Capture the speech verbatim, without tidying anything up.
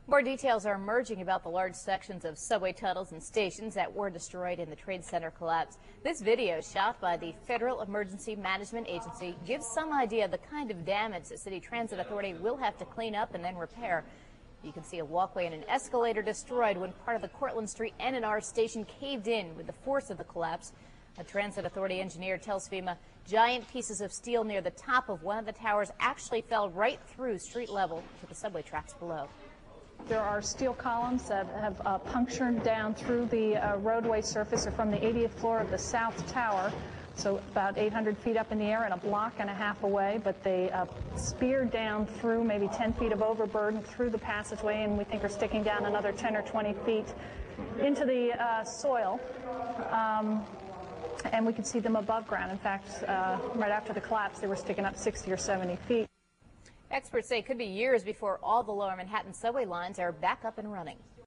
More details are emerging about the large sections of subway tunnels and stations that were destroyed in the Trade Center collapse. This video, shot by the Federal Emergency Management Agency, gives some idea of the kind of damage the City Transit Authority will have to clean up and then repair. You can see a walkway and an escalator destroyed when part of the Cortlandt Street N and R station caved in with the force of the collapse. A Transit Authority engineer tells FEMA giant pieces of steel near the top of one of the towers actually fell right through street level to the subway tracks below. There are steel columns that have uh, punctured down through the uh, roadway surface or from the eightieth floor of the South Tower, so about eight hundred feet up in the air and a block and a half away, but they uh, speared down through maybe ten feet of overburden through the passageway, and we think are sticking down another ten or twenty feet into the uh, soil. Um, and we can see them above ground. In fact, uh, right after the collapse, they were sticking up sixty or seventy feet. Experts say it could be years before all the lower Manhattan subway lines are back up and running.